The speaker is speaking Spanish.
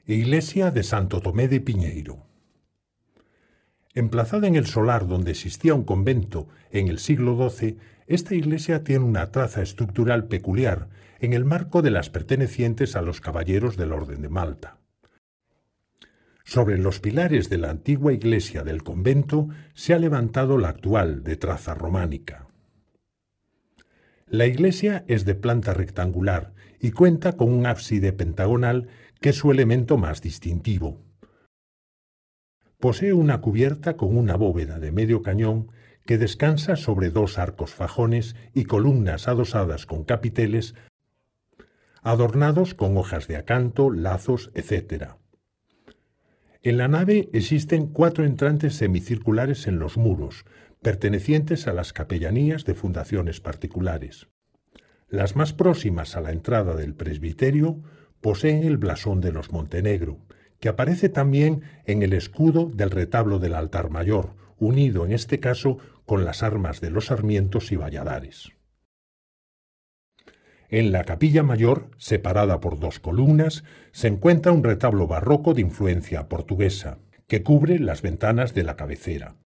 Iglesia de Santo Tomé de Piñeiro. Emplazada en el solar donde existía un convento en el siglo XII, esta iglesia tiene una traza estructural peculiar en el marco de las pertenecientes a los caballeros del Orden de Malta. Sobre los pilares de la antigua iglesia del convento se ha levantado la actual, de traza románica. La iglesia es de planta rectangular y cuenta con un ábside pentagonal que es su elemento más distintivo. Posee una cubierta con una bóveda de medio cañón que descansa sobre dos arcos fajones y columnas adosadas con capiteles adornados con hojas de acanto, lazos, etc. En la nave existen 4 entrantes semicirculares en los muros, pertenecientes a las capellanías de fundaciones particulares. Las más próximas a la entrada del presbiterio poseen el blasón de los Montenegro, que aparece también en el escudo del retablo del altar mayor, unido en este caso con las armas de los Sarmientos y Valladares. En la capilla mayor, separada por 2 columnas, se encuentra un retablo barroco de influencia portuguesa, que cubre las ventanas de la cabecera.